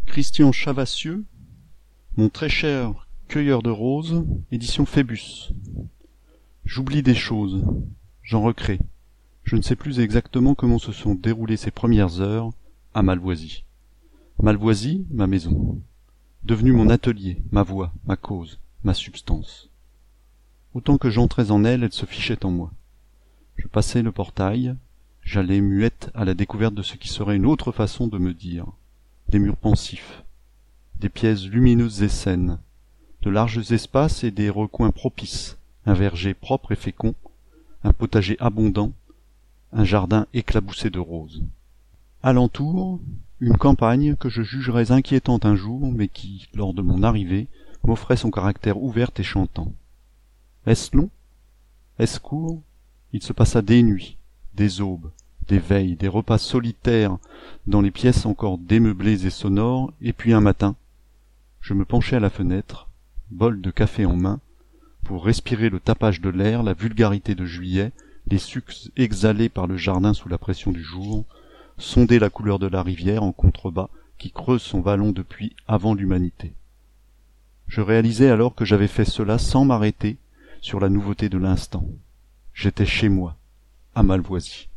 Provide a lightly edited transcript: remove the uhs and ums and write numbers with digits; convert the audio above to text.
Christian Chavassieux, mon très cher cueilleur de roses, édition Phébus. J'oublie des choses, j'en recrée. Je ne sais plus exactement comment se sont déroulées ces premières heures à Malvoisie. Malvoisie, ma maison, devenue mon atelier, ma voix, ma cause, ma substance. Autant que j'entrais en elle, elle se fichait en moi. Je passais le portail, j'allais muette à la découverte de ce qui serait une autre façon de me dire. Des murs pensifs, des pièces lumineuses et saines, de larges espaces et des recoins propices, un verger propre et fécond, un potager abondant, un jardin éclaboussé de roses. Alentour, une campagne que je jugerais inquiétante un jour, mais qui, lors de mon arrivée, m'offrait son caractère ouvert et chantant. Est-ce long? Est-ce court? Il se passa des nuits, des aubes, des veilles, des repas solitaires dans les pièces encore démeublées et sonores, et puis un matin, je me penchai à la fenêtre, bol de café en main, pour respirer le tapage de l'air, la vulgarité de juillet, les sucs exhalés par le jardin sous la pression du jour, sonder la couleur de la rivière en contrebas qui creuse son vallon depuis avant l'humanité. Je réalisai alors que j'avais fait cela sans m'arrêter sur la nouveauté de l'instant. J'étais chez moi, à Malvoisie.